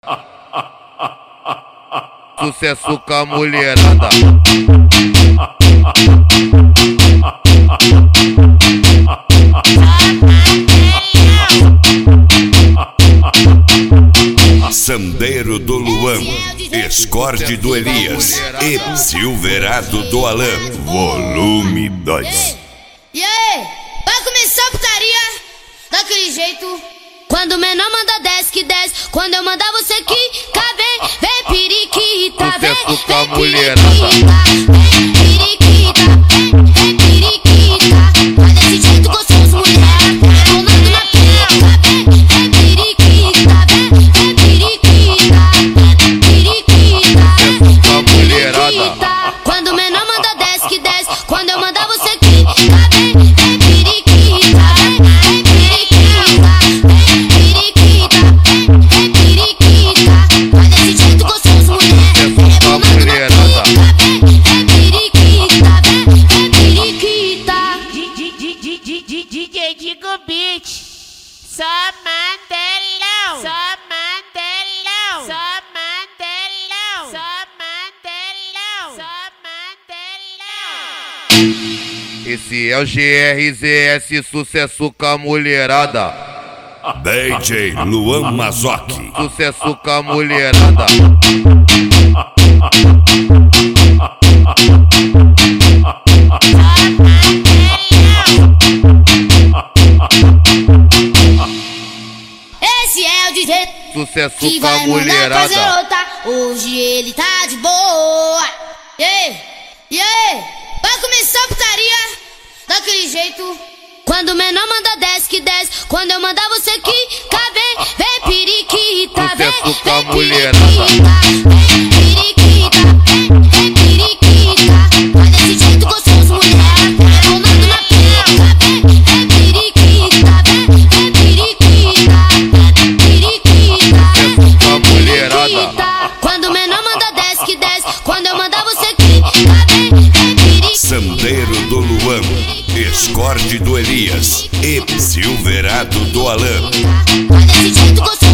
Sucesso com a mulherada. Sandeiro do Luan, Escorde do Elias e Silverado do Alan, volume 2. E aí, vai começar a putaria daquele jeito. Quando o menor manda 10 que 10, quando eu mandar você quica, vem periquita, Sucesso com a mulherada. vem periquita, vem periquita. Vai desse jeito gostoso, mulher, rebolando na pica, vem periquita, vem periquita, vem periquita. Sucesso com a mulherada. Quando o menor manda 10 que 10, quando eu mandar você quica, vem periquita, vem periquita, vem periquita, vem periquita. Vai desse jeito gostoso, mulher, rebolando na pica, vem periquita, vem periquita. DJ Digo Beat, só mandelão, só mandelão, só mandelão, só mandelão, só mandelão. Esse é o GRZS, sucesso com a mulherada. DJ Luan Mazoki. Sucesso com a mulherada. Esse é o DJ Sucesso que com a vai mandar fazer mulherada. outra. Hoje ele tá de boa. E aí, vai começar a putaria daquele jeito. Quando o menor manda 10 que 10, quando eu mandar você quica, vem periquita, Sucesso com a vem mulherada. periquita, vem periquita, vem periquita. Vai desse jeito gostoso, mulher, rebolando na pica, vem periquita, vem periquita, vem periquita. Sucesso com a mulherada. Quando o menor manda 10 que 10, quando eu mandar você quica, vem periquita. Sandeiro do Luan, Escorde do Elias e Silverado do Alan. Vai desse jeito gostoso.